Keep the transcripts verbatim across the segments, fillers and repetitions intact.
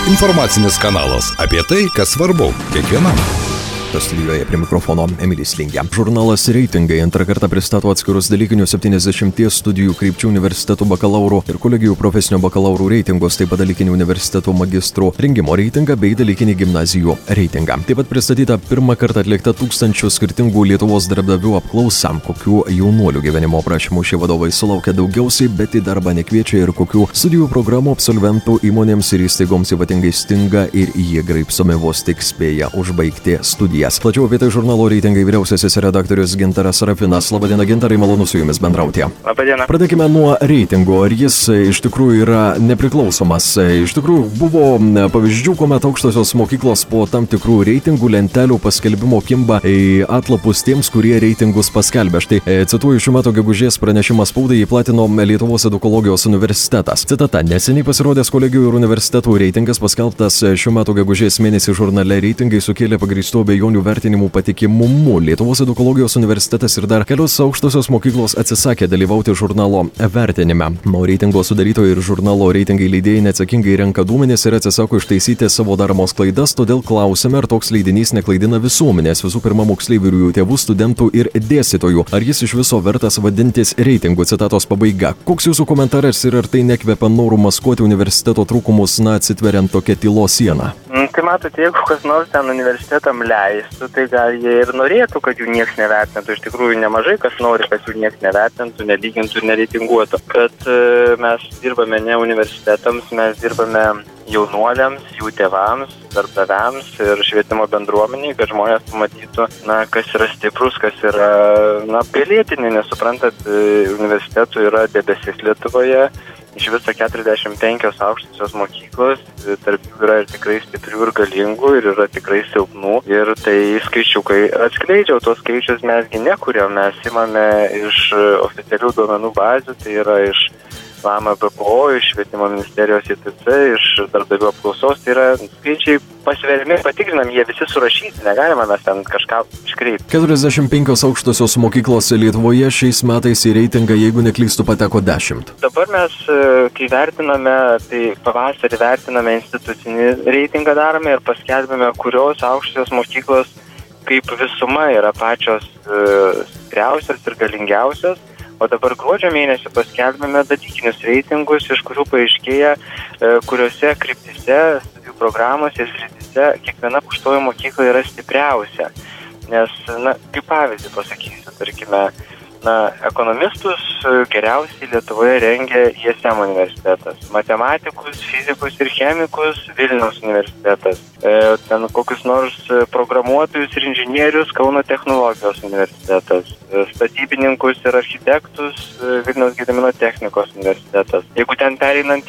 Informacinis kanalas apie tai, kas svarbu kiekvienam. Studijoje prie mikrofono Emilis Lingė. Žurnalas Reitingai antrą kartą pristato atskirus dalykinių septyniasdešimties studijų krypčių universitetų bakalaurų ir kolegijų profesinio bakalaurų reitingus, taip pat dalykinių universitetų magistrų rengimo reitingą bei dalykinį gimnazijų reitingą. Taip pat pristatyta pirmą kartą atlikta tūkstančių skirtingų Lietuvos darbdavių apklausa, kokių jaunuolių gyvenimo aprašymų šie vadovai sulaukia daugiausiai, bet į darbą nekviečia ir kokių studijų programų absolventų įmonėms ir įstaigoms ypatingai stinga ir jie graibsomi vos tik spėja užbaigti studijas. Plačiau apie tai žurnalo Reitingai vyriausiasis redaktorius Gintaras Sarafinas. Labadiena, Gintarai, malonu su jumis bendrauti. Labadiena. Pradėkime nuo reitingo. Ar jis iš tikrųjų yra nepriklausomas? Iš tikrųjų buvo pavyzdžių, kuomet aukštosios mokyklos po tam tikrų reitingų lentelių paskelbimo kimba į atlapus tiems, kurie reitingus paskelbė. Štai cituoju šių metų gegužės pranešimą spaudai įplatino Lietuvos edukologijos universitetas. Citata: neseniai pasirodęs kolegijų ir universitetų reitingas paskelbtas šių metų gegužės mėnesį žurnale Reitingai sukėlė pagrįstų abejonių vertinimų patikimumu. Lietuvos edukologijos universitetas ir dar kelios aukštosios mokyklos atsisakė dalyvauti žurnalo vertinime. Nuo reitingo sudarytojai ir žurnalo Reitingai leidėjai neatsakingai renka duomenis ir atsisako ištaisyti savo daromos klaidas, todėl klausime, ar toks leidinys neklaidina visuomenės, visų pirma moksleivių ir jų tėvų, studentų ir dėstytojų. Ar jis iš viso vertas vadintis reitingu? Citatos pabaiga. Koks jūsų komentaras ir ar tai nekvepia norų maskuoti universiteto trūkumus, na, atsitveriant tokia tylos siena? Tai matote, jeigu kas nors ten universitetam leistų, tai gal jie ir norėtų, kad jų nieks nevertintų. Iš tikrųjų nemažai kas nori, kad jų nieks nevertintų, nelygintų ir nereitinguotų. Bet e, mes dirbame ne universitetams, mes dirbame jaunuoliams, jų tėvams, darbdaviams ir švietimo bendruomeniai, kad žmonės pamatytų, na, kas yra stiprus, kas yra, na, pilietinė, nesuprantat, universitetų yra debesis Lietuvoje. Iš viso keturiasdešimt penkios aukštosios mokyklos, tarp jų yra ir tikrai stiprių ir galingų, ir yra tikrai silpnų. Ir tai skaičiukai atskleidžiau, tos skaičius mesgi nekuriam, mes imame iš oficialių duomenų bazių, tai yra iš V A M B P O, iš švietimo ministerijos I T C, iš darbdavių apklausos, tai yra skaičiai pasveriami, patikrinami, jie visi surašyti, negalima mes ten kažką iškreipti. keturiasdešimt penkios aukštosios mokyklos Lietuvoje šiais metais į reitingą, jeigu neklystu, pateko dešimt. Dabar mes, kai vertiname, tai pavasarį vertiname institucinį reitingą darome ir paskelbėme, kurios aukštosios mokyklos kaip visuma yra pačios stipriausios ir galingiausios. O dabar gruodžio mėnesį paskelbėme dalykinius reitingus, iš kurių paaiškėja, kuriuose kryptise, studijų programose ir srityse kiekviena aukštoji mokykla yra stipriausia. Nes, na, kaip pavyzdį pasakysiu, tarkime, na, ekonomistus geriausiai Lietuvoje rengia I S M universitetas, matematikus, fizikus ir chemikus Vilniaus universitetas, e, ten kokius nors programuotojus ir inžinierius Kauno technologijos universitetas, e, statybininkus ir architektus Vilniaus Gedimino technikos universitetas. Jeigu ten pereinant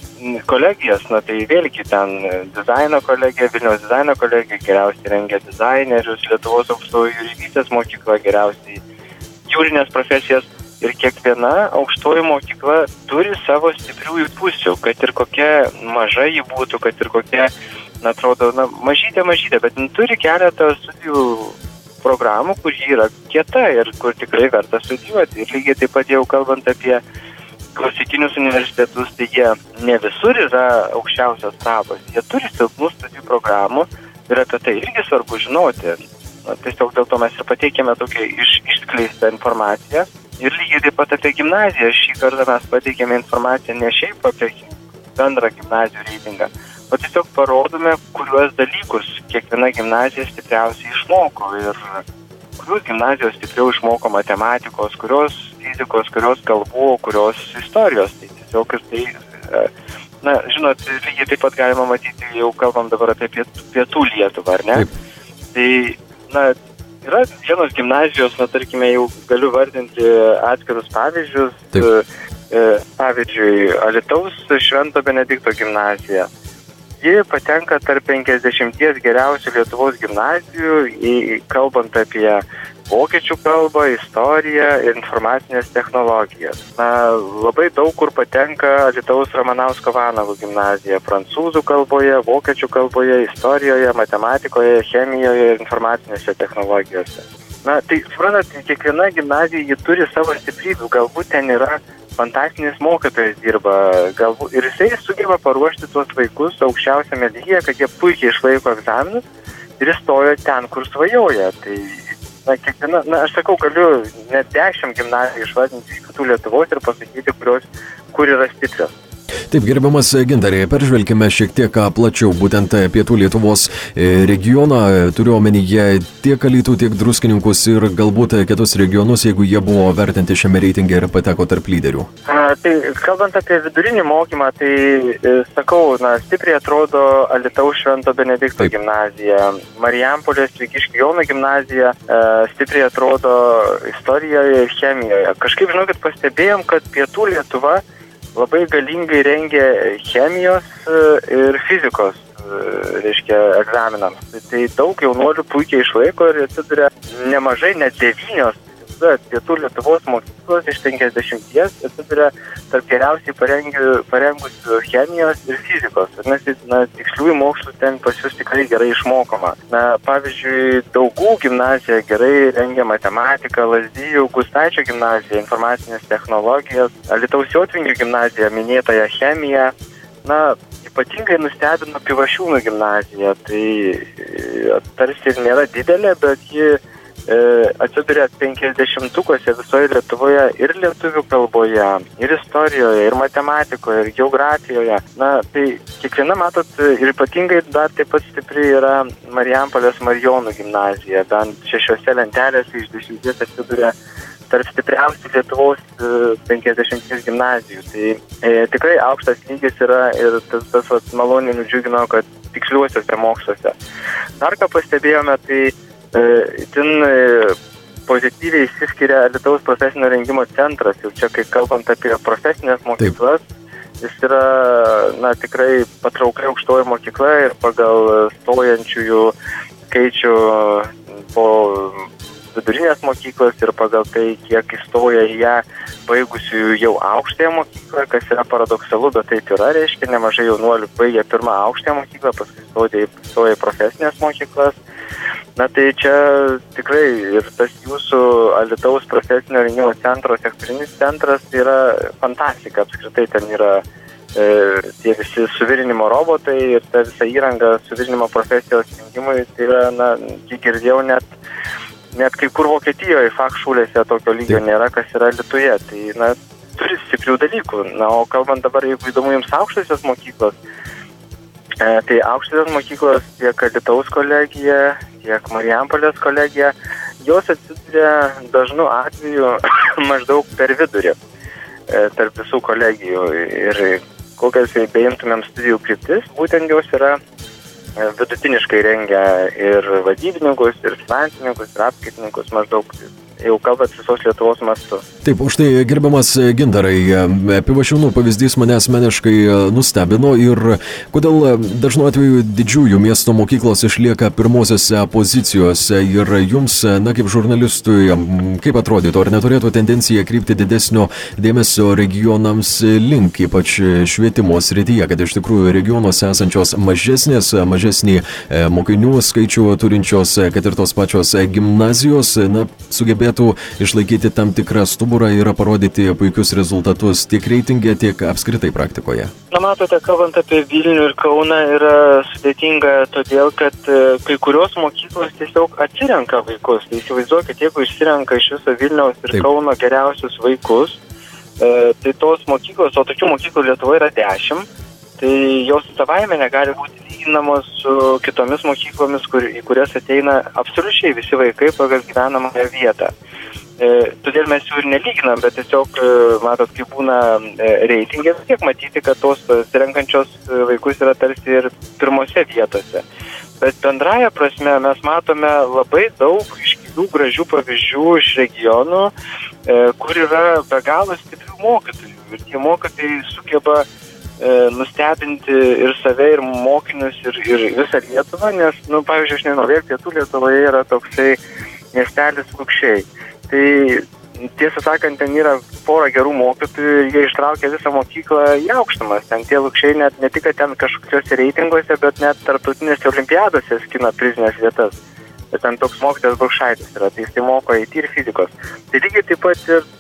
į kolegijas, na tai vėlgi ten dizaino kolegija, Vilniaus dizaino kolegija geriausiai rengia dizainerius, Lietuvos aukštoji jūrininkystės mokykla geriausiai jūrinės profesijas ir kiekviena aukštoji mokykla turi savo stipriųjų pusių, kad ir kokia maža ji būtų, kad ir kokia, na, atrodo, na, mažytė, mažytė, bet turi keletą studijų programų, kur ji yra kieta ir kur tikrai verta studijuoti. Ir lygiai taip pat jau kalbant apie klasikinius universitetus, tai jie ne visur yra aukščiausios prabos, jie turi silpnų studijų programų ir apie tai irgi svarbu žinoti. Tiesiog dėl to mes ir pateikėme tokią iš, išskleistą informaciją. Ir lygiai taip pat apie gimnaziją. Šį kartą mes pateikėme informaciją ne šiaip apie bendrą gimnazijų reitingą, o tiesiog parodome, kuriuos dalykus kiekviena gimnazija stipriausiai išmoko ir kurios gimnazijos stipriau išmoko matematikos, kurios fizikos, kurios kalbų, kurios istorijos. Tai tiesiog ir tai, na, žinot, lygiai taip pat galima matyti, jau kalbam dabar apie pietų, pietų Lietuvą, ar ne? Taip. Tai na, yra vienos gimnazijos, na, tarkime, jau galiu vardinti atskirus pavyzdžius. Taip. Pavyzdžiui, Alytaus Švento Benedikto gimnazija. Ji patenka tarp penkiasdešimties geriausių Lietuvos gimnazijų, į, kalbant apie vokiečių kalbą, istoriją ir informacinės technologijas. Na, labai daug kur patenka Alytaus Ramanausko Vanago gimnazija prancūzų kalboje, vokiečių kalboje, istorijoje, matematikoje, chemijoje ir informacinėse technologijose. Na, tai, suprantat, kiekviena gimnazija ji turi savo stiprybių, galbūt ten yra fantastinis mokytojas dirba, galbūt ir jisai sugeba paruošti tuos vaikus aukščiausiame lygyje, kad jie puikiai išlaiko egzaminus ir įstojo ten, kur svajoja. Tai, na, kiekviena, na, aš sakau, galiu net dešimt gimnazijų išvardinti iš kitų Lietuvos ir pasakyti, kurios, kur yra stiprios. Taip, gerbiamas Gintarė, peržvelkime šiek tiek plačiau būtent pietų Lietuvos regioną, turiu omenyje tiek Alytų, tiek Druskininkus ir galbūt kitus regionus, jeigu jie buvo vertinti šiame reitinge ir pateko tarp lyderių. A, tai kalbant apie vidurinį mokymą, tai sakau, na, stipriai atrodo Alytaus Švento Benedikto Taip. Gimnazija, Marijampolės Vygiškių Jono gimnazija, a, stipriai atrodo istorijoje ir chemijoje. Kažkaip, žinokit, pastebėjom, kad pietų Lietuva labai galingai rengia chemijos ir fizikos, reiškia, egzaminams. Tai daug jaunuolių puikiai išlaiko ir atsiduria nemažai, net devynios pietų Lietuvos mokyklos iš penkiasdešimties atsiduria tarp geriausiai parengusių chemijos ir fizikos. Nes, na, tiksliųjų mokslų ten pas jūs tikrai gerai išmokoma. Na, pavyzdžiui, Daugų gimnazija gerai rengia matematiką, Lazdijų Gustaičio gimnazija informacinės technologijas, Alytaus Jotvingių gimnazija minėtąją chemiją. Na, ypatingai nustebino Pivašiūnų gimnazija. Tai tarsi ir nėra didelė, bet ji atsiduria penkiasdešimtukuose visoje Lietuvoje ir lietuvių kalboje, ir istorijoje, ir matematikoje, ir geografijoje. Na, tai kiekviena, matot, ir ypatingai dar taip pat stipri yra Marijampolės Marijonų gimnazija. Bent šešiose lentelėse iš dešimties atsiduria tarp stipriausių Lietuvos penkiasdešimties gimnazijų. Tai e, tikrai aukštas lygis yra ir tas, tas vat, maloniai nudžiugino, kad tiksliuosiuose moksluose. Dar ką pastebėjome, tai Itin pozityviai išsiskiria Alytaus profesinio rengimo centras. Jau čia, kai kalbant apie profesinės mokyklas, Taip. Jis yra, na, tikrai patraukliai aukštoji mokykla ir pagal stojančiųjų skaičių po vidurinės mokyklos ir pagal tai, kiek įstoja į ją baigusių jau aukštąją mokyklą, kas yra paradoksalu, bet taip yra, reiškia, nemažai jaunuolių baigia pirmą aukštąją mokyklą, paskui stoja į profesinės mokyklas. Na tai čia tikrai ir tas jūsų Alytaus profesinio rengimo centro, sektorinis centras yra fantastika, apskritai ten yra e, tie visi suvirinimo robotai ir ta visa įranga suvirinimo profesijos rengimui, tai yra, na, kiek girdėjau, net, net kai kur Vokietijoje Fachschulėse tokio lygio nėra, kas yra Alytuje, tai, na, turi stiprių dalykų. Na, o kalbant dabar, jeigu įdomu jums aukštosios mokyklos, e, tai aukštosios mokyklos tiek Alytaus kolegija, tiek Marijampolės kolegija, jos atsiduria dažnu atveju maždaug per vidurį e, tarp visų kolegijų. Ir kokias beimtumėm studijų kryptis, būtent jos yra e, vidutiniškai rengia ir vadybininkus, ir finansininkus, ir apskaitininkus maždaug, jau kalbant visos Lietuvos mastu. Taip, už tai, gerbiamas Gintarai, Pivašiūnų pavyzdys mane asmeniškai nustebino ir kodėl dažnu atveju didžiųjų miesto mokyklos išlieka pirmosiose pozicijose ir jums, na, kaip žurnalistui, kaip atrodytų, ar neturėtų tendencija krypti didesnio dėmesio regionams link, ypač švietimo srityje, kad iš tikrųjų regionuose esančios mažesnės, mažesnį mokinių skaičių turinčios, kad ir tos pačios gimnazijos, na, sugebėtų išlaikyti tam tikrą stuburą ir parodyti puikius rezultatus tiek reitinge, tiek apskritai praktikoje? Na, matote, kalbant apie Vilnių ir Kauną, yra sudėtinga todėl, kad kai kurios mokyklos tiesiog atsirenka vaikus. Tai įsivaizduokit, jeigu išsirenka iš viso Vilniaus ir Taip. Kauno geriausius vaikus, tai tos mokyklos, o tokių mokyklų Lietuvoje yra dešimt, tai jos savaime negali būti lyginamos su kitomis mokyklomis, kur, į kurias ateina absoliučiai visi vaikai pagal gyvenamąją vietą. E, todėl mes jų ir nelyginam, bet tiesiog, e, matot, kai būna e, reitingė, tiek matyti, kad tos renkančios vaikus yra tarsi ir pirmose vietose. Bet bendraja prasme mes matome labai daug iškilių gražių pavyzdžių iš regionų, e, kur yra be galo stiprių mokytojų. Ir tie mokytojai sugeba nustebinti ir save, ir mokinius, ir, ir visą Lietuvą, nes, nu, pavyzdžiui, aš nežinau, vėl pietų Lietuvoje yra toksai miestelis Lukšiai. Tai, tiesą sakant, ten yra pora gerų mokytojų ir jie ištraukia visą mokyklą į aukštumas. Ten tie Lukšiai net ne tik, kad ten kažkokiuose reitinguose, bet net tarptautinėse olimpiadose skina prizinės vietas. Bet ten toks mokytojas Burkšaitis yra, tai jis tai moko I T ir fizikos. Tai lygiai taip pat ir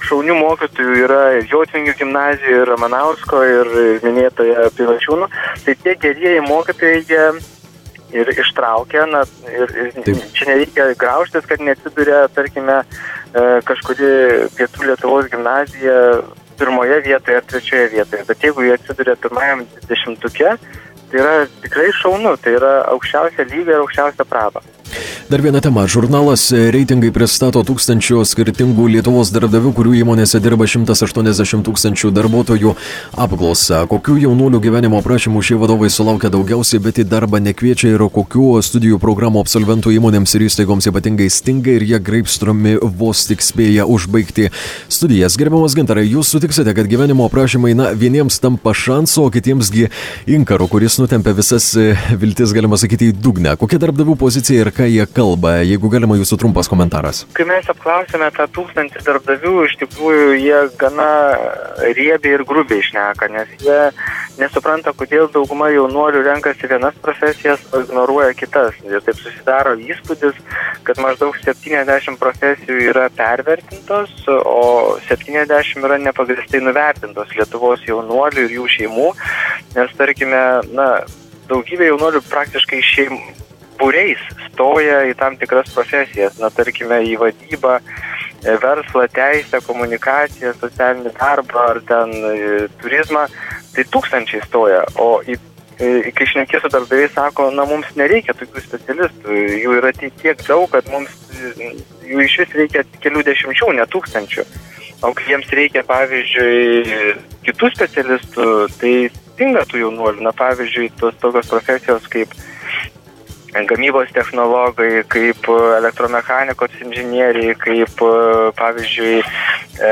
šaunių mokytojų yra ir Jotvingių gimnazijoje, ir Ramanausko, ir minėtoje Pivačiūnų. Tai tie gerieji mokytojai jie ir ištraukia, na, ir, ir čia nereikia graužtis, kad neatsiduria, tarkime, kažkuri Pietų Lietuvos gimnazija pirmoje vietoje ar trečioje vietoje. Bet jeigu jie atsiduria pirmajam dešimtuke, tai yra tikrai šaunu, tai yra aukščiausia lyga ir aukščiausia praba. Dar viena tema. Žurnalas Reitingai pristato tūkstančių skirtingų Lietuvos darbdavių, kurių įmonėse dirba šimtas aštuoniasdešimt tūkstančių darbuotojų apklausą. Kokių jaunuolių gyvenimo prašymų šie vadovai sulaukia daugiausiai, bet į darbą nekviečia ir kokių studijų programų absolventų įmonėms ir įstaigoms ypatingai stinga ir jie graibstromi vos tik spėja užbaigti studijas. Gerbiamas Gintarai, jūs sutiksite, kad gyvenimo prašymai na, vieniems tampa šansu, o kitiemsgi inkaru, kuris nutempia visas viltis, galima sakyti, į dugną. Kokia darbdavių pozicija ir ką jie kalba, jeigu galima jūsų trumpas komentaras. Kai mes apklausėme tą tūkstantį darbdavių, iš tikrųjų jie gana riebiai ir grubiai šneka, nes jie nesupranta, kodėl dauguma jaunuolių renkasi vienas profesijas, o ignoruoja kitas. Ir taip susidaro įspūdis, kad maždaug septyniasdešimt profesijų yra pervertintos, o septyniasdešimt yra nepagristai nuvertintos Lietuvos jaunuolių ir jų šeimų, nes tarkime, na, daugybė jaunuolių praktiškai šeimų būriais stoja į tam tikras profesijas, na, tarkime, į vadybą, verslą, teisę, komunikaciją, socialinį darbą ar ten turizmą, tai tūkstančiai stoja, o į, į, kai šnekė su darbdaviai sako, na, mums nereikia tokių specialistų, jų yra tiek daug, kad mums jų iš vis reikia kelių dešimčių, ne tūkstančių, o kai jiems reikia, pavyzdžiui, kitų specialistų, tai stinga tų jaunuolių, na, pavyzdžiui, tos tokios profesijos kaip gamybos technologai, kaip elektromechanikos inžinieriai, kaip, pavyzdžiui, e,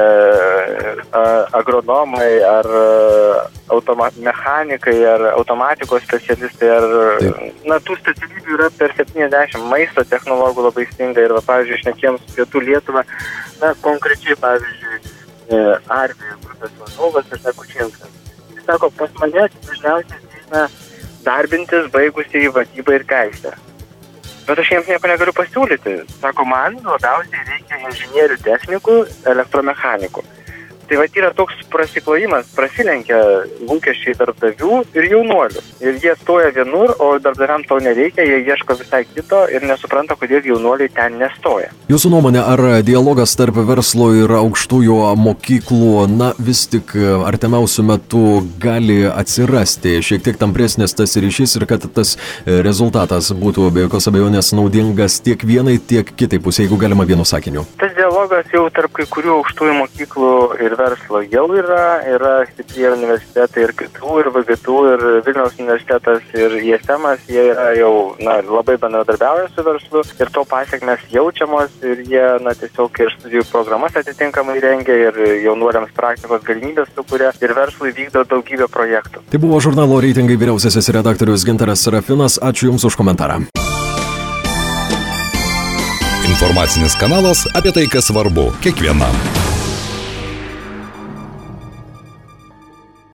agronomai ar automa- mechanikai ar automatikos specialistai. Ar, na, tų specialybių yra per septyniasdešimt, maisto technologų labai stinga ir, va, pavyzdžiui, šnekėjom su Pietų Lietuvą, na, konkrečiai, pavyzdžiui, e, Arvijų grupės vadovas ir Kučinskas. Jis sako, pas mane dažniausiai ateina darbintis baigusiai vadybą ir teisę. Bet aš jiems nieko negaliu pasiūlyti. Sako, man labiausiai reikia inžinierių technikų, elektromechanikų. Tai va, yra toks prasiklojimas, prasilenkia lūkesčiai darbdavių ir jaunuolių. Ir jie stoja vienur, o darbdaviams to nereikia, jie ieško visai kito ir nesupranta, kodėl jaunuoliai ten nestoja. Jūsų nuomonė, ar dialogas tarp verslo ir aukštųjų mokyklų, na, vis tik artimiausių metų gali atsirasti šiek tiek tampresnės tas ryšys ir kad tas rezultatas būtų be jokios abejonės naudingas tiek vienai, tiek kitai pusė, jeigu galima vienu sakiniu? Tas dialogas jau tarp kai kurių aukštųjų mokyklų ir verslo jau yra, yra stiprieji universitetai ir kitų, ir V G T U, ir Vilniaus universitetas, ir I S M-as, jie yra jau, na, labai bendradarbiauja su verslu ir to pasiekmes jaučiamos ir jie, na, tiesiog ir studijų programas atitinkamai rengia ir jaunuoliams praktikos galimybės sukuria ir verslui vykdo daugybę projektų. Tai buvo žurnalo Reitingai vyriausiasis redaktorius Gintaras Serafinas. Ačiū Jums už komentarą. Informacinis kanalas apie tai, kas svarbu kiekvienam.